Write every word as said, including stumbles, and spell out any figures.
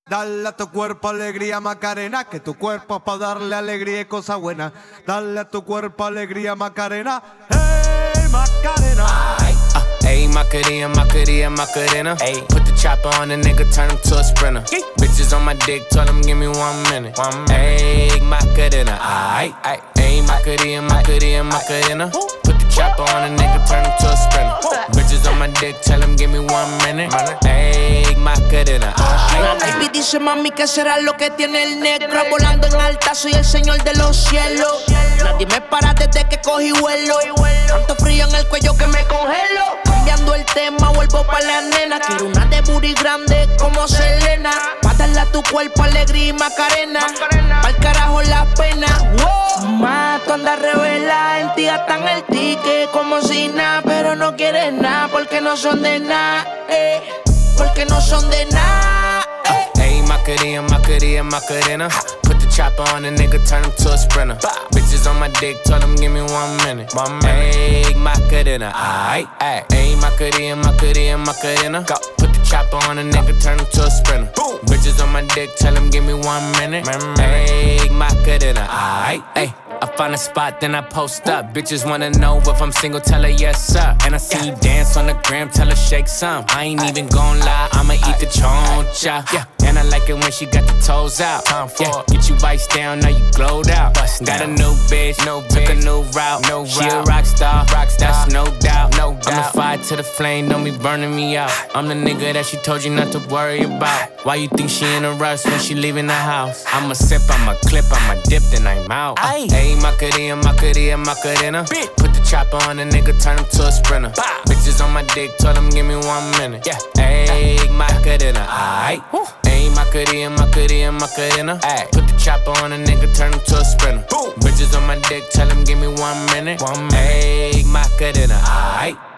Dale a tu cuerpo alegría Macarena, que tu cuerpo es pa' darle alegría y cosas buenas. Dale a tu cuerpo alegría Macarena, hey Macarena. Ay, uh, hey Macarena, Macarena, Macarena. Ay, put the chopper on the nigga, turn him to a sprinter. Ay. Bitches on my dick, tell him give me one minute. One minute. Hey Macarena, ay, ay. Hey Macarena, Macarena, Macarena. Put the chopper on the nigga, turn him to a sprinter. Bitches on my dick, tell him give me one minute. Hey Macarena, ay. La baby dice mami que será lo que tiene el negro. Volando en alta, soy el señor de los cielos. Nadie me para desde que cogí vuelo. Tanto frío en el cuello que me congelo. Cambiando el tema, vuelvo pa' la nena. Quiero una de booty grande como Selena. Pa' darle a tu cuerpo alegría y Macarena. Pa'l carajo la pena. Wow. Ma, tú andas revela, en ti gastan el ticket como si nada. Pero no quieres nada porque no son de nada, eh. Porque no son de nada, eh. Hey Macarena, Macarena, Macarena. Put the chopper on the nigga, turn him to a sprinter. Bitches on my dick, tell him give me one minute. One minute. Hey Macarena, ay, ay. Hey Macarena, Macarena, Macarena. Go. Put the chopper on the nigga, turn him to a sprinter. Boom. Bitches on my dick, tell him give me one minute. Hey Macarena, ay, ay. I find a spot, then I post up. Bitches wanna know if I'm single, tell her yes, sir. And I see you dance on the gram, tell her shake some. I ain't even gon' lie, I'ma eat the choncha. Yeah. And I like it when she got the toes out. Yeah. Get you vice down, now you glowed out. Got a new bitch, no took a new route. No she route. A rock star, rock star, that's no doubt. No doubt. I'm the fire to the flame, don't be burning me out. I'm the nigga that she told you not to worry about. Why you think she in a rush when she leaving the house? I'ma sip, I'ma clip, I'ma dip, then I'm out. Uh, hey Macarena, Macarena, Macarena. Put the chopper on the nigga, turn him to a sprinter. Bah. Bitches on my dick, tell him give me one minute. Yeah. Hey Macarena, aight. Hey Macarena, Macarena, Macarena. Ay. Put the chopper on the nigga, turn him to a sprinter. Boom. Bitches on my dick, tell him give me one minute. One minute. Hey Macarena, aight.